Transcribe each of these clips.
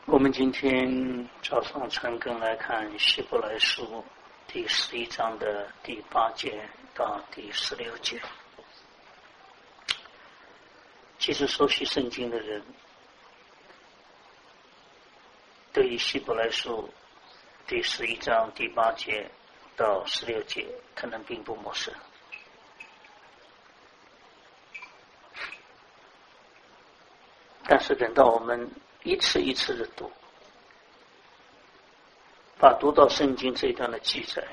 我们今天早上陈根来看希伯来书第11章的第8节到第16节。其实熟悉圣经的人对于希伯来书第11章第8节到16节可能并不陌生，但是等到我们一次一次的读，把读到圣经这一段的记载，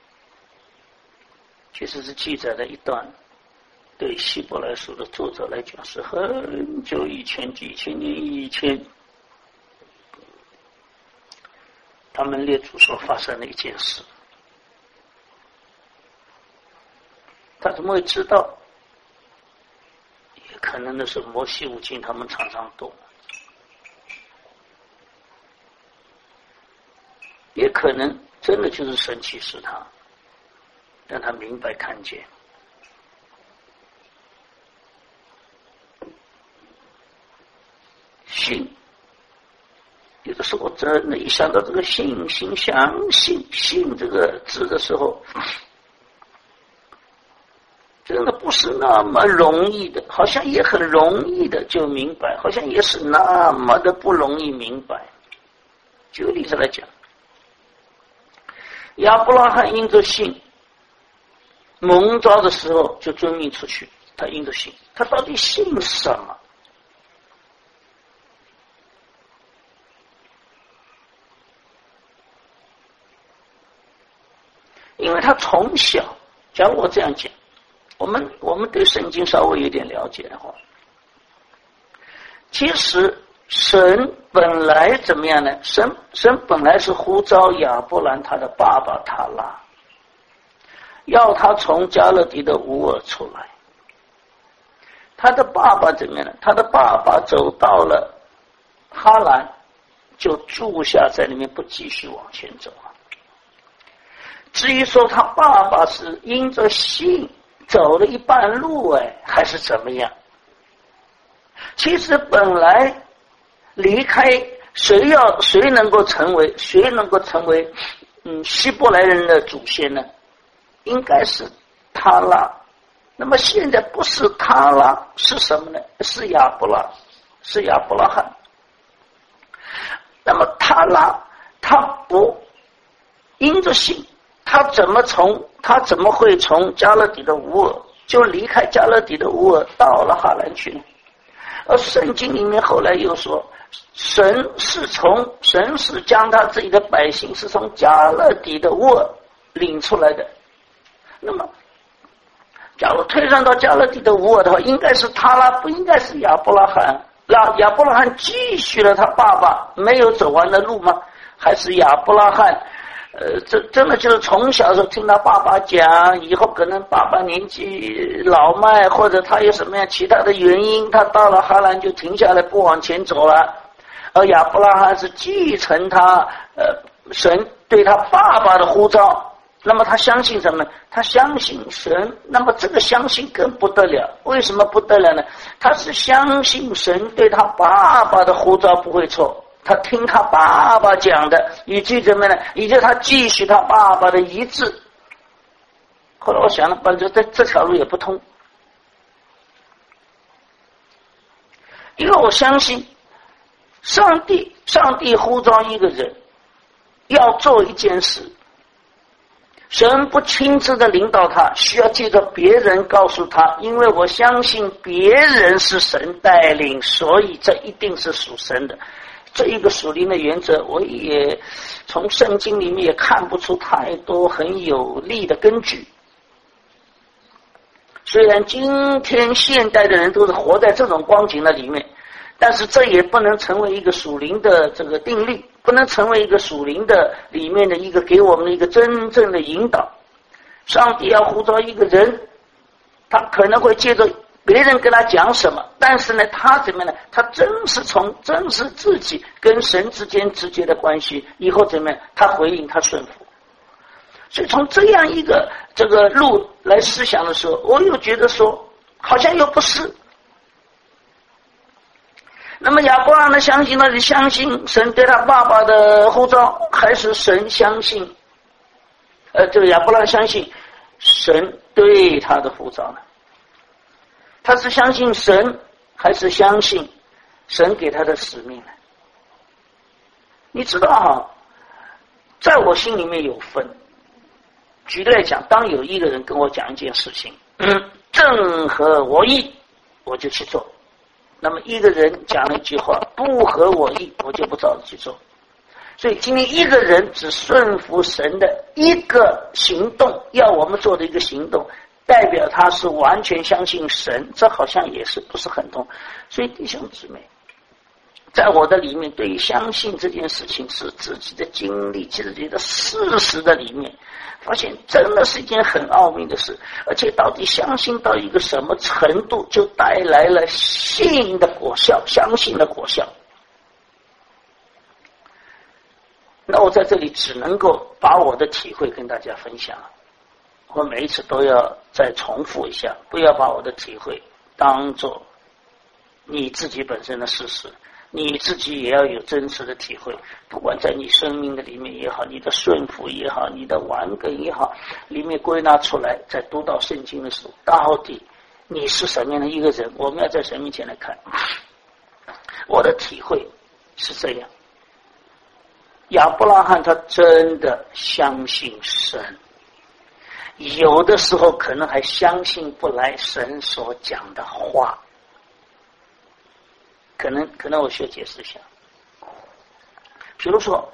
其实是记载了一段对希伯来书的作者来讲是很久以前，几千年以前他们列祖所发生的一件事。他怎么会知道？也可能的是摩西五经他们常常读，也可能真的就是神启示他，让他明白看见。信，有的时候真的一想到这个信相信信这个字的时候，真的不是那么容易的，好像也很容易的就明白，好像也是那么的不容易明白。举个例子来讲，亚伯拉罕因着信蒙召的时候就遵命出去，他因着信，他到底信什么？因为他从小，假如我这样讲，我们对圣经稍微有点了解的话，其实神本来怎么样呢？神本来是呼召亚伯兰他的爸爸塔拉，要他从加勒底的乌尔出来。他的爸爸怎么样呢？他的爸爸走到了哈兰，就住下在里面，不继续往前走了。至于说他爸爸是因着信走了一半路还是怎么样？其实本来离开谁能够成为希伯来人的祖先呢？应该是他拉。那么现在不是他拉，是什么呢？是亚伯拉罕。那么他拉他不因着信，他怎么会从加勒底的乌尔就离开加勒底的乌尔到了哈兰去呢？而圣经里面后来又说，神是将他自己的百姓是从加勒底的乌尔领出来的。那么假如推算到加勒底的乌尔的话，应该是他拉，不应该是亚伯拉罕。让亚伯拉罕继续了他爸爸没有走完的路吗？还是亚伯拉罕这真的就是从小时候听他爸爸讲，以后可能爸爸年纪老迈，或者他有什么样其他的原因，他到了哈兰就停下来不往前走了。而亚伯拉罕是继承他神对他爸爸的呼召，那么他相信什么？他相信神。那么这个相信更不得了，为什么不得了呢？他是相信神对他爸爸的呼召不会错，他听他爸爸讲的，以及怎么呢？以及他继续他爸爸的遗志。后来我想了，反正这条路也不通，因为我相信上帝呼召一个人要做一件事，神不亲自的领导他，需要借着别人告诉他，因为我相信别人是神带领，所以这一定是属神的。这一个属灵的原则，我也从圣经里面也看不出太多很有力的根据。虽然今天现代的人都是活在这种光景的里面，但是这也不能成为一个属灵的这个定律，不能成为一个属灵的里面的一个给我们的一个真正的引导。上帝要呼召一个人，他可能会借着别人跟他讲什么，但是呢，他怎么样呢？他真是自己跟神之间直接的关系，以后怎么样？他回应，他顺服。所以从这样一个这个路来思想的时候，我又觉得说，好像又不是。 那么亚伯拉罕的相信到底相信神对他爸爸的呼召，还是神相信这个亚伯拉罕相信神对他的呼召呢？他是相信神还是相信神给他的使命呢？你知道哈，在我心里面有分。举例来讲，当有一个人跟我讲一件事情，正合我意，我就去做。那么一个人讲了一句话，不合我意，我就不照着去做。所以今天一个人只顺服神的一个行动，要我们做的一个行动，代表他是完全相信神，这好像也是不是很通。所以弟兄姊妹，在我的里面，对于相信这件事情是自己的经历，自己的事实的里面，发现真的是一件很奥秘的事，而且到底相信到一个什么程度，就带来了信的果效，相信的果效。那我在这里只能够把我的体会跟大家分享，我每一次都要再重复一下，不要把我的体会当作你自己本身的事实，你自己也要有真实的体会，不管在你生命的里面也好，你的顺服也好，你的顽梗也好，里面归纳出来，在读到圣经的时候，到底你是什么样的一个人，我们要在神面前来看。我的体会是这样，亚伯拉罕他真的相信神，有的时候可能还相信不来神所讲的话。可能我需要解释一下。比如说，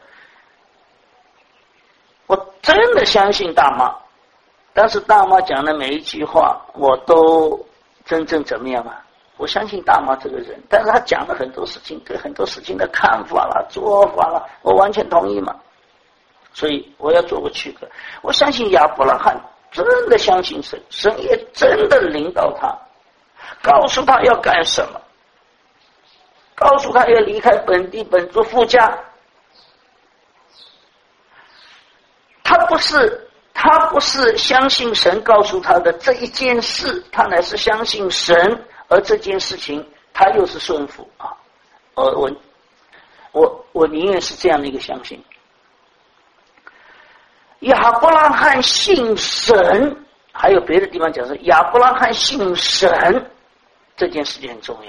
我真的相信大妈，但是大妈讲的每一句话我都真正怎么样啊？我相信大妈这个人，但是他讲了很多事情，对很多事情的看法啦、做法啦，我完全同意嘛。所以我要做个区隔。我相信亚伯拉罕真的相信神，神也真的领导他，告诉他要干什么，告诉他要离开本地本族父家。他不是相信神告诉他的这一件事，他乃是相信神，而这件事情他又是顺服啊。我宁愿是这样的一个相信。亚伯拉罕信神，还有别的地方讲是亚伯拉罕信神，这件事情很重要。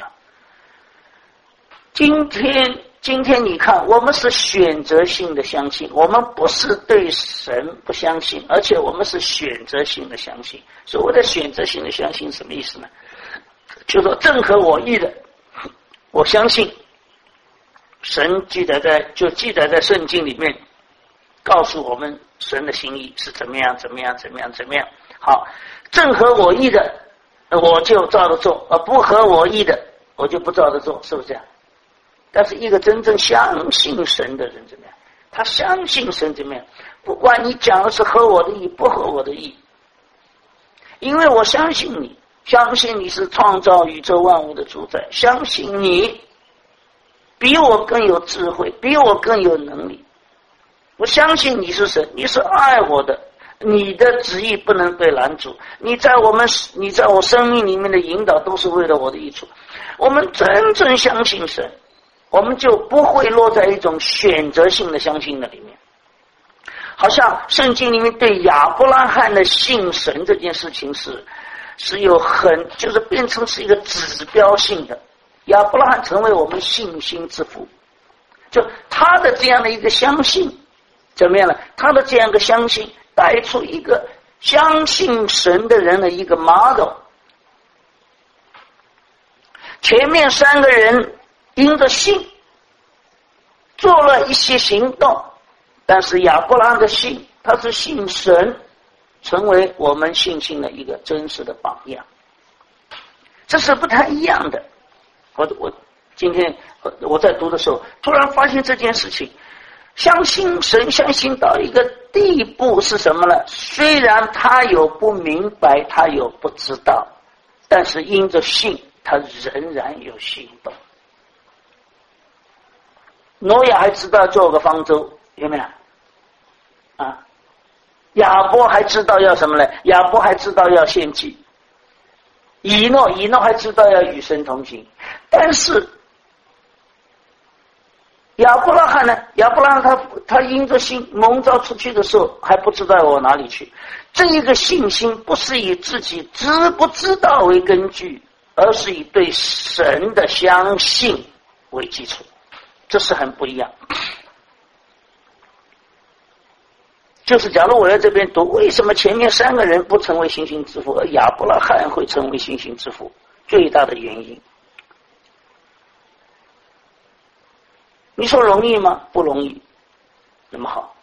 今天你看，我们是选择性的相信，我们不是对神不相信，而且我们是选择性的相信。所谓的选择性的相信什么意思呢？就说正合我意的，我相信神记载在圣经里面，告诉我们神的心意是怎么样。好，正合我意的我就照着做，不合我意的我就不照着做，是不是这样？但是一个真正相信神的人怎么样？他相信神怎么样？不管你讲的是合我的意不合我的意，因为我相信你，相信你是创造宇宙万物的主宰，相信你比我更有智慧，比我更有能力。我相信你是神，你是爱我的，你的旨意不能被拦阻，你在我生命里面的引导都是为了我的益处。我们真正相信神，我们就不会落在一种选择性的相信的里面。好像圣经里面对亚伯拉罕的信神这件事情是有就是变成是一个指标性的。亚伯拉罕成为我们信心之父，就他的这样的一个相信怎么样呢？他的这样一个相信带出一个相信神的人的一个 model。 前面三个人因着信做了一些行动，但是亚伯拉罕的信，他是信神，成为我们信心的一个真实的榜样。这是不太一样的。我今天我在读的时候突然发现这件事情，相信神相信到一个地步是什么呢？虽然他有不明白，他有不知道，但是因着信他仍然有行动。挪亚还知道做个方舟，有没有啊？亚伯还知道要什么呢？亚伯还知道要献祭。以诺还知道要与神同行。但是亚伯拉罕呢？亚伯拉罕他因着信蒙召出去的时候还不知道往哪里去。这一个信心不是以自己知不知道为根据，而是以对神的相信为基础，这是很不一样。就是假如我在这边读，为什么前面3个人不成为星星之父，而亚伯拉罕会成为星星之父？最大的原因，你说容易吗？不容易。那么好，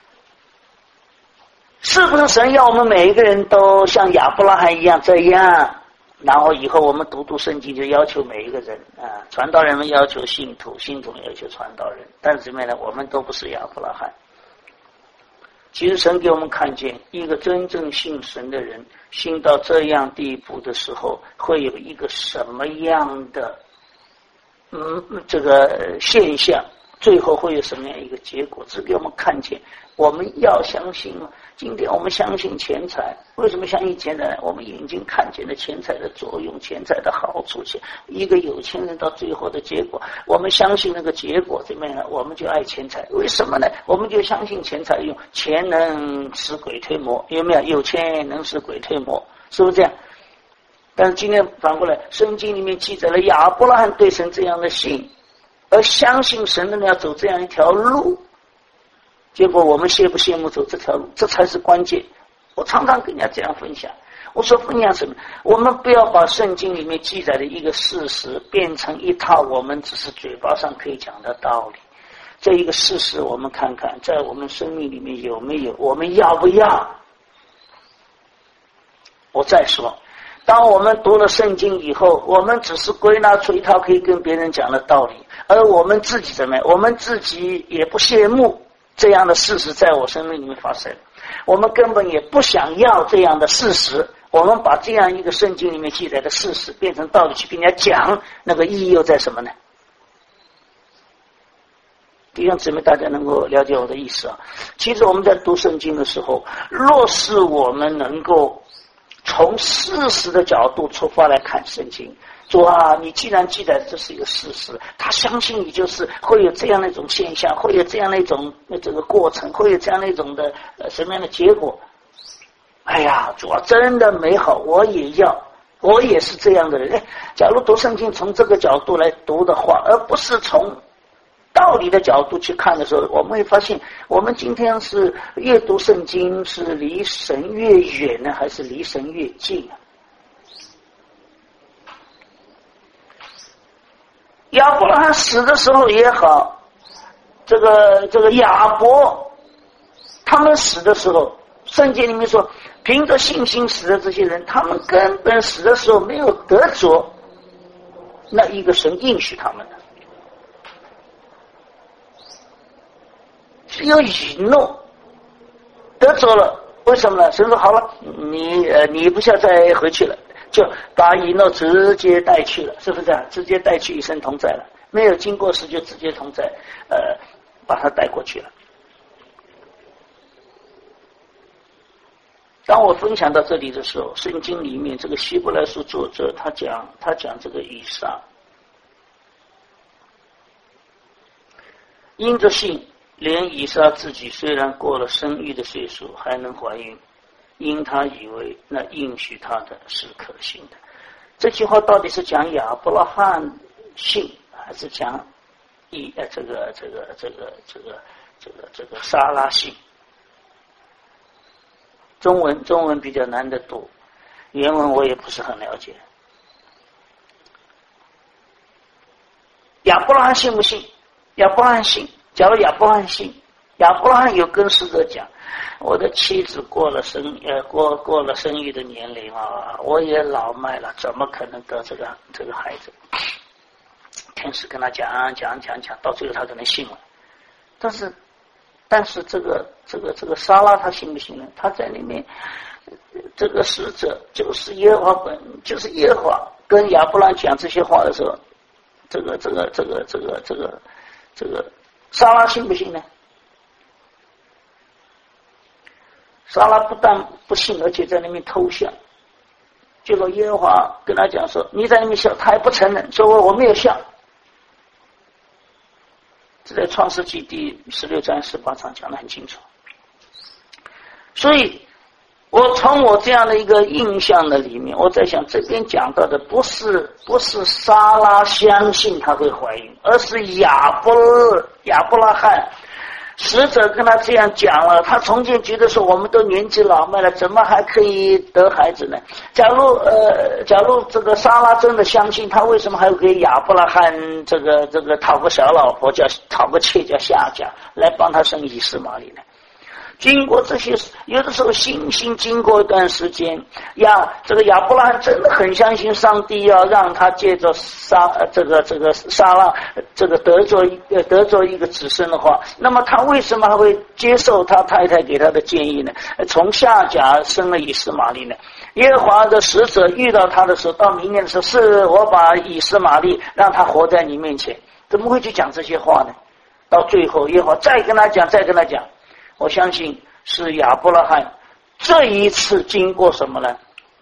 是不是神要我们每一个人都像亚伯拉罕一样这样？然后以后我们读圣经就要求每一个人啊，传道人们要求信徒，信徒们要求传道人，但是怎么样呢？我们都不是亚伯拉罕。其实神给我们看见，一个真正信神的人，信到这样地步的时候，会有一个什么样的这个现象，最后会有什么样一个结果，只给我们看见。我们要相信嘛。今天我们相信钱财，为什么相信钱财？我们眼睛看见了钱财的作用，钱财的好处。一个有钱人到最后的结果，我们相信那个结果怎么样呢？我们就爱钱财。为什么呢？我们就相信钱财用，钱能使鬼推磨，有没有？有钱能使鬼推磨，是不是这样？但是今天反过来，圣经里面记载了亚伯拉罕对神这样的信，而相信神的人要走这样一条路。结果我们羡不羡慕走这条路？这才是关键。我常常跟人家这样分享，我说分享什么？我们不要把圣经里面记载的一个事实变成一套我们只是嘴巴上可以讲的道理。这一个事实我们看看在我们生命里面有没有，我们要不要？我再说，当我们读了圣经以后，我们只是归纳出一套可以跟别人讲的道理，而我们自己怎么样？我们自己也不羡慕这样的事实在我生命里面发生，我们根本也不想要这样的事实。我们把这样一个圣经里面记载的事实变成道理去跟人家讲，那个意义又在什么呢？弟兄姊妹，大家能够了解我的意思啊？其实我们在读圣经的时候，若是我们能够从事实的角度出发来看圣经，说啊，你既然记载这是一个事实，他相信你就是会有这样的一种现象，会有这样的一种这个过程，会有这样的一种的什么样的结果。哎呀，主啊，真的美好，我也要，我也是这样的人。假如读圣经从这个角度来读的话，而不是从道理的角度去看的时候，我们会发现我们今天是越读圣经是离神越远呢，还是离神越近啊？亚伯拉罕死的时候也好，这个亚伯他们死的时候，圣经里面说凭着信心死的这些人，他们根本死的时候没有得着那一个神应许他们的，是有以诺得着了。为什么呢？神说好了，你不需要再回去了，就把以诺直接带去了，是不是这样？直接带去与神同在了，没有经过时就直接同在，把他带过去了。当我分享到这里的时候，圣经里面这个希伯来书作者他讲这个以撒，因着信，连以撒自己虽然过了生育的岁数还能怀孕，因他以为那应许他的是可信的。这句话到底是讲亚伯拉罕信，还是讲这个撒拉信？中文比较难得读，原文我也不是很了解。亚伯拉罕信不信？亚伯拉罕信。假如亚伯拉罕信，亚伯拉罕有跟使者讲，我的妻子过了生育的年龄啊，我也老迈了，怎么可能得这个孩子？天使跟他讲，到最后他可能信了。但是这个撒拉他信不信呢？他在里面，这个使者就是耶和华就是耶和华跟亚伯拉罕讲这些话的时候，这个撒拉信不信呢？撒拉不但不信，而且在那边偷笑。结果耶和华跟他讲说：“你在那边笑。”他还不承认，说我没有笑。 这在创世纪第16章18章讲得很清楚。所以我从我这样的一个印象的里面，我在想这边讲到的不是撒拉相信她会怀孕，而是亚伯拉罕使者跟他这样讲了，他从前觉得说我们都年纪老迈了，怎么还可以得孩子呢？假如这个撒拉真的相信，他为什么还要给亚伯拉罕这个讨个小老婆，讨个妾叫夏甲来帮他生以斯玛利呢？经过这些，有的时候信心经过一段时间，这个亚伯拉罕真的很相信上帝要让他借着撒拉这个得着一个子孙的话，那么他为什么还会接受他太太给他的建议呢？从夏甲生了以斯玛利呢？耶和华的使者遇到他的时候，到明年的时候，是我把以斯玛利让他活在你面前，怎么会去讲这些话呢？到最后耶和华再跟他讲，我相信是亚伯拉罕这一次经过什么呢？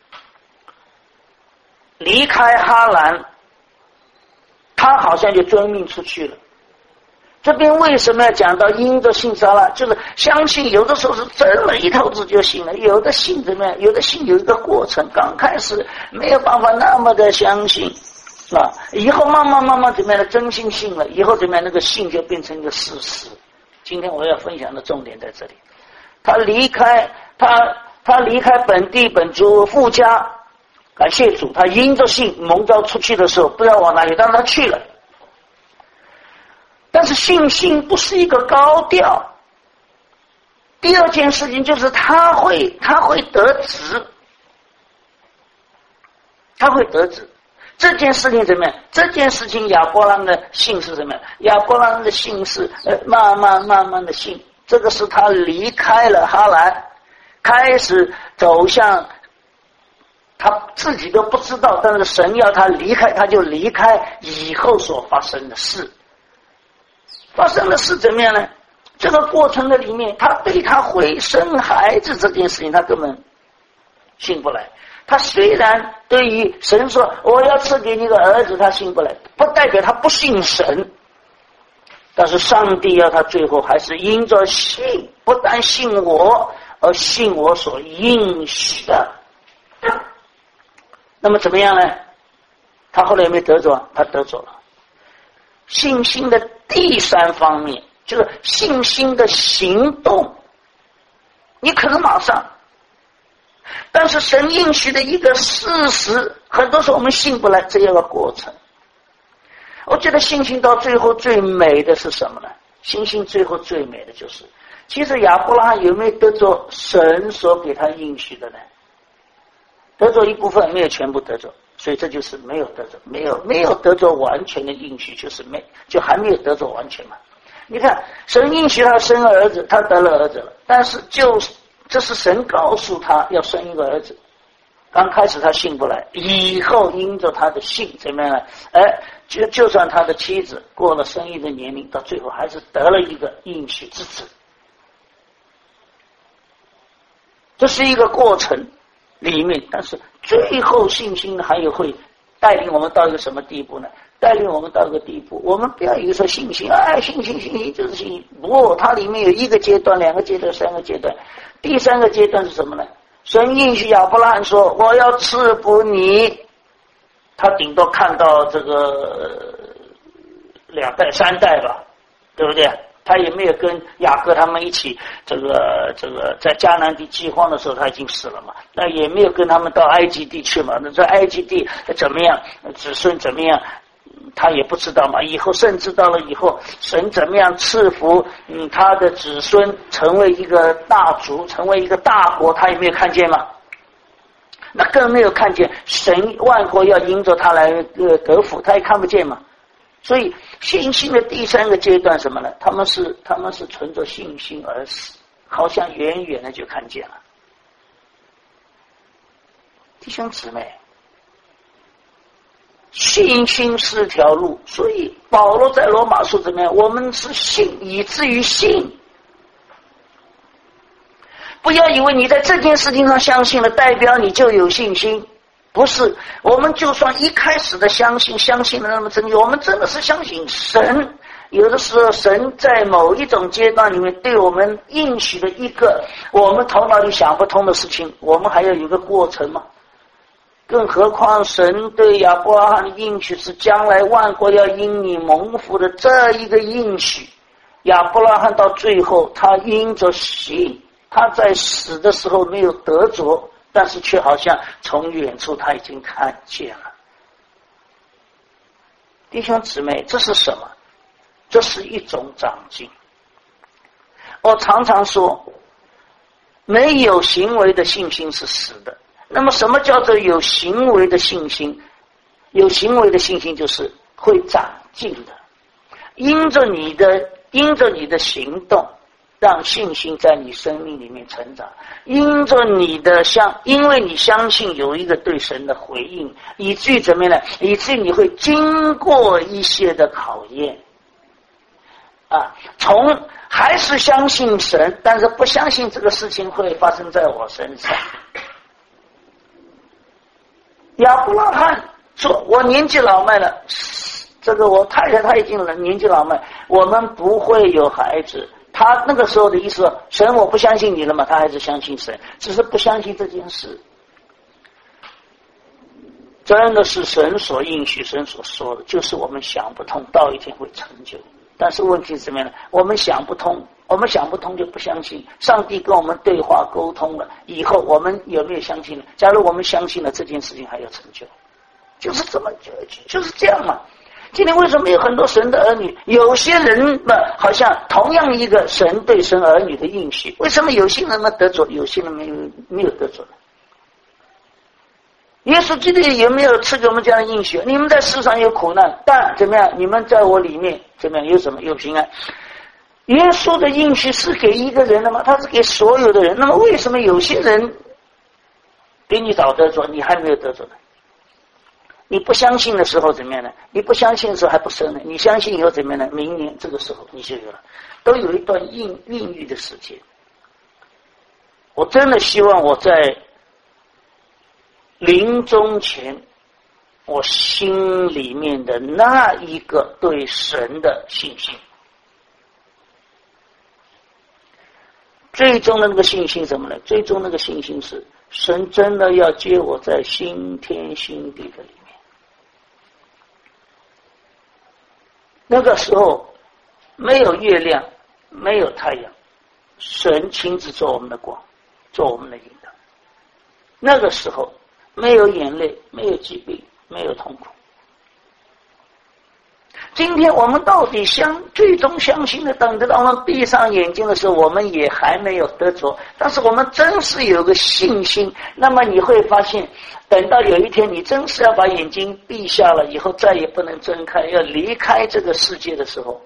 离开哈兰，他好像就遵命出去了。这边为什么要讲到因着信撒拉？就是相信有的时候是真了一头子就信了，有的信怎么样？有的信有一个过程，刚开始没有办法那么的相信以后慢慢怎么样的真心信了，以后怎么样那个信就变成一个事实。今天我要分享的重点在这里，他离开本地本族父家，感谢主，他因着信蒙召出去的时候不知道往哪里，但他去了。但是信心不是一个高调。第二件事情就是他会得子，这件事情怎么样？这件事情亚伯拉罕的信是什么样？亚伯拉罕的信是慢慢的信，这个是他离开了哈兰，开始走向他自己都不知道，但是神要他离开，他就离开以后所发生的事。发生的事怎么样呢？这个过程的里面，他对他会生孩子这件事情他根本信不来。他虽然对于神说我要赐给你个儿子，他信不来，不代表他不信神，但是上帝要他最后还是因着信，不但信我，而信我所应许的。那么怎么样呢？他后来有没有得着？他得着了。信心的第三方面就是信心的行动，你可能马上，但是神应许的一个事实，很多时候我们信不来，这样的过程。我觉得信心到最后最美的是什么呢？信心最后最美的就是，其实亚伯拉罕有没有得着神所给他应许的呢？得着一部分，没有全部得着，所以这就是没有得着，没有得着完全的应许，就还没有得着完全嘛。你看，神应许他生儿子，他得了儿子了，但是这是神告诉他要生一个儿子。刚开始他信不来，以后因着他的信怎么样呢？就算他的妻子过了生育的年龄，到最后还是得了一个应许之子。这是一个过程里面，但是最后信心还有会带领我们到一个什么地步呢？带领我们到一个地步，我们不要以为说信心信心就是信心，不，它里面有一个阶段、两个阶段、三个阶段。第三个阶段是什么呢？神应许亚伯拉罕说我要赐福你，他顶多看到这个2代3代吧，对不对？他也没有跟雅各他们一起这个在迦南地饥荒的时候他已经死了嘛，那也没有跟他们到埃及地去嘛，那在埃及地怎么样，子孙怎么样他也不知道嘛，以后甚至到了以后神怎么样赐福他的子孙成为一个大族，成为一个大国，他也没有看见嘛，那更没有看见神万国要因着他来得福，他也看不见嘛。所以信心的第三个阶段什么呢？他们是存着信心而死，好像远远的就看见了。弟兄姊妹，信心是条路，所以保罗在罗马书怎么样？我们是信以至于信。不要以为你在这件事情上相信了，代表你就有信心。不是，我们就算一开始的相信的那么真，我们真的是相信神有的时候神在某一种阶段里面对我们应许的一个我们头脑里想不通的事情，我们还要有个过程嘛。更何况神对亚伯拉罕的应许是将来万国要因你蒙福的这一个应许，亚伯拉罕到最后他因着信，他在死的时候没有得着，但是却好像从远处他已经看见了。弟兄姊妹，这是什么？这是一种长进。我常常说，没有行为的信心是死的。那么什么叫做有行为的信心？有行为的信心就是会长进的，因着你的行动，让信心在你生命里面成长，因为你相信有一个对神的回应，以至于怎么样呢？以至于你会经过一些的考验从还是相信神，但是不相信这个事情会发生在我身上。亚伯拉罕说，我年纪老迈了，这个我太太她已经年纪老迈，我们不会有孩子。他那个时候的意思，神我不相信你了嘛，他还是相信神，只是不相信这件事。真的是神所应许，神所说的，就是我们想不通，到一天会成就。但是问题是怎么样呢？我们想不通就不相信。上帝跟我们对话沟通了以后，我们有没有相信呢？假如我们相信了，这件事情还要成就，就是这么就是这样嘛。今天为什么有很多神的儿女，有些人嘛好像同样一个神对神儿女的应许，为什么有些人得着，有些人没有得着呢？耶稣基督有没有赐给我们这样的应许？你们在世上有苦难，但怎么样？你们在我里面怎么样？有什么？有平安。耶稣的应许是给一个人的吗？他是给所有的人。那么为什么有些人比你早得着，你还没有得着呢？你不相信的时候怎么样呢？你不相信的时候还不生呢？你相信以后怎么样呢？明年这个时候你就有了，都有一段孕育的时间。我真的希望我在临终前，我心里面的那一个对神的信心，最终的那个信心什么呢？最终那个信心是神真的要接我在新天新地的里面。那个时候没有月亮，没有太阳，神亲自做我们的光，做我们的引导。那个时候没有眼泪，没有疾病，没有痛苦。今天我们到底最终相信的，等到我们闭上眼睛的时候，我们也还没有得着，但是我们真是有个信心。那么你会发现，等到有一天你真是要把眼睛闭下了以后，再也不能睁开，要离开这个世界的时候，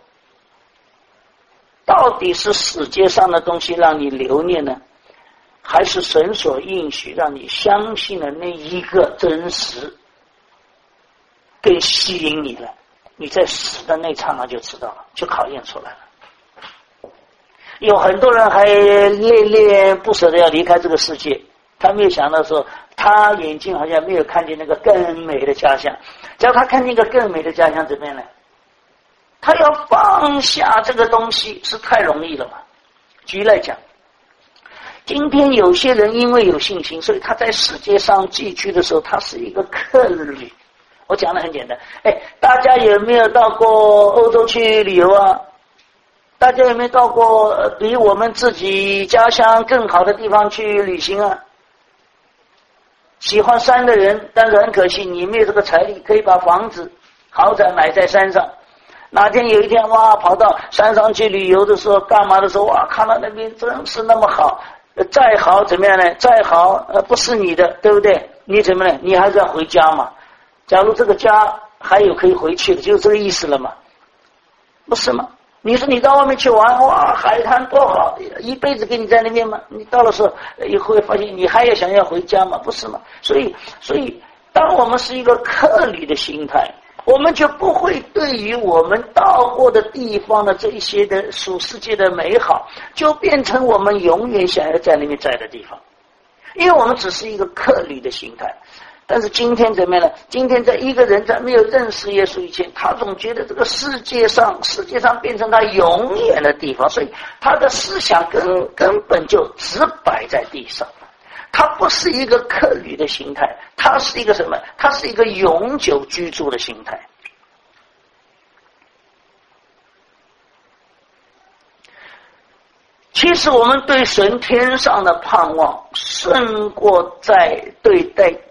到底是世界上的东西让你留念呢，还是神所应许让你相信的那一个真实更吸引你了？你在死的那刹那就知道了，就考验出来了。有很多人还恋恋不舍的要离开这个世界，他没有想到说他眼睛好像没有看见那个更美的家乡。只要他看见一个更美的家乡怎么样呢？他要放下这个东西是太容易了嘛。举例来讲，今天有些人因为有信心，所以他在世界上寄居的时候，他是一个客旅。我讲的很简单，大家有没有到过欧洲去旅游啊？大家有没有到过比我们自己家乡更好的地方去旅行啊？喜欢山的人，但是很可惜你没有这个财力，可以把房子豪宅买在山上。哪天有一天哇，跑到山上去旅游的时候，干嘛的时候哇，看到那边真是那么好，再好怎么样呢？再好不是你的，对不对？你怎么呢？你还是要回家嘛。假如这个家还有可以回去的，就是这个意思了嘛，不是吗？你说你到外面去玩，哇，海滩多好，一辈子给你在那边嘛，你到了时候也会发现你还要想要回家嘛，不是吗？所以当我们是一个客旅的心态，我们就不会对于我们到过的地方的这一些的属世界的美好，就变成我们永远想要在那边在的地方，因为我们只是一个客旅的心态。 但是今天怎么样呢？今天在一个人在没有认识耶稣以前，他总觉得这个世界上变成他永远的地方，所以他的思想根本就只摆在地上。它不是一个客旅的心态，它是一个什么？它是一个永久居住的心态。其实我们对神天上的盼望，胜过在对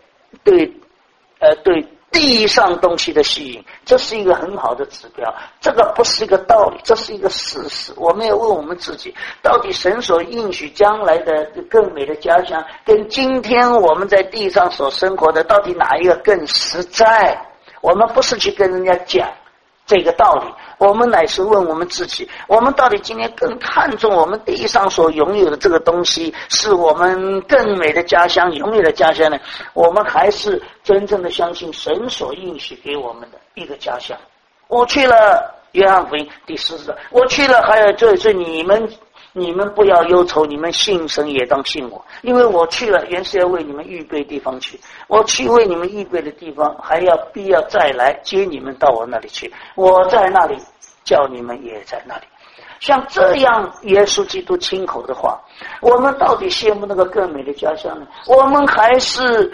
地上东西的吸引，这是一个很好的指标。这个不是一个道理，这是一个事实。我们要问我们自己，到底神所应许将来的更美的家乡，跟今天我们在地上所生活的，到底哪一个更实在？我们不是去跟人家讲这个道理，我们乃是问我们自己，我们到底今天更看重我们地上所拥有的这个东西，是我们更美的家乡，永远的家乡呢？我们还是真正的相信神所应许给我们的一个家乡？我去了约翰福音第14章，我去了，还有就是你们不要忧愁，你们信神也当信我，因为我去了，原是要为你们预备地方去，我去为你们预备的地方，还必要再来接你们到我那里去，我在那里，叫你们也在那里。像这样耶稣基督亲口的话，我们到底羡慕那个更美的家乡呢？我们还是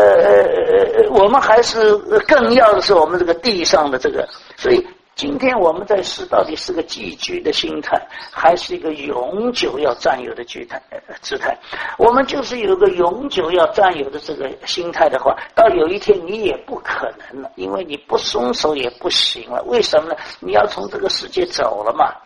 更要的是我们这个地上的这个。所以今天我们在世到底是个寄居的心态，还是一个永久要占有的姿态？我们就是有个永久要占有的这个心态的话，到有一天你也不可能了，因为你不松手也不行了。为什么呢？你要从这个世界走了嘛。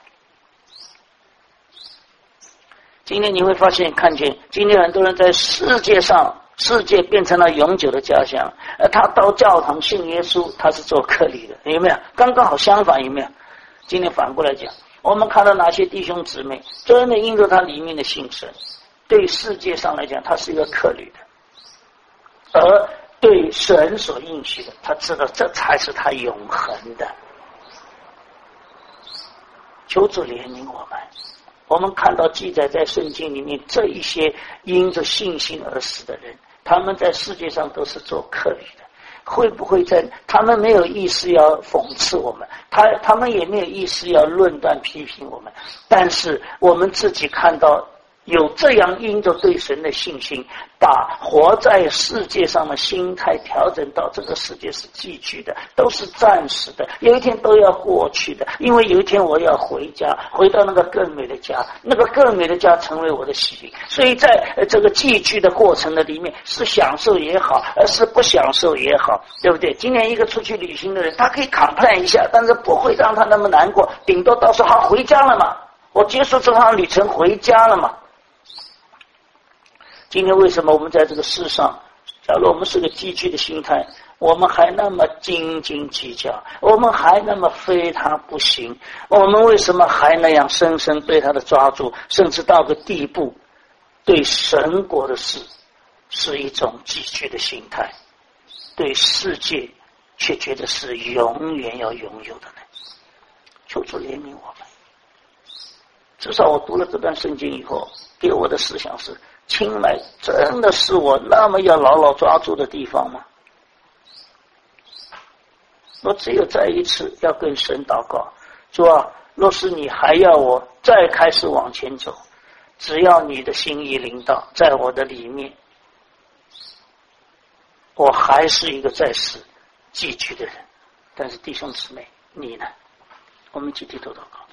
今天你会发现，看见今天很多人在世界变成了永久的家乡，他到教堂信耶稣，他是做客旅的，有没有？刚刚好相反，有没有？今天反过来讲，我们看到哪些弟兄姊妹真的因着他里面的信神，对世界上来讲他是一个客旅的，而对神所应许的，他知道这才是他永恒的。求主怜悯我们。我们看到记载在圣经里面，这一些因着信心而死的人，他们在世界上都是做客旅的。会不会在他们没有意思要讽刺我们，他们也没有意思要论断批评我们，但是我们自己看到有这样因着对神的信心，把活在世界上的心态调整到这个世界是寄居的，都是暂时的，有一天都要过去的，因为有一天我要回家，回到那个更美的家，那个更美的家成为我的喜灵。所以在这个寄居的过程的里面，是享受也好，是不享受也好，对不对？今年一个出去旅行的人，他可以 complain 一下，但是不会让他那么难过，顶多到时候他回家了嘛，我结束这趟旅程回家了嘛。今天为什么我们在这个世上，假如我们是个寄居的心态，我们还那么斤斤计较，我们还那么非他不行，我们为什么还那样深深对他的抓住，甚至到个地步，对神国的事是一种寄居的心态，对世界却觉得是永远要拥有的呢？求主怜悯我们。至少我读了这段圣经以后，给我的思想是，青睐真的是我那么要牢牢抓住的地方吗？我只有再一次要跟神祷告，主啊，若是你还要我再开始往前走，只要你的心意领导在我的里面，我还是一个在世寄居的人。但是弟兄姊妹，你呢？我们集体都祷告。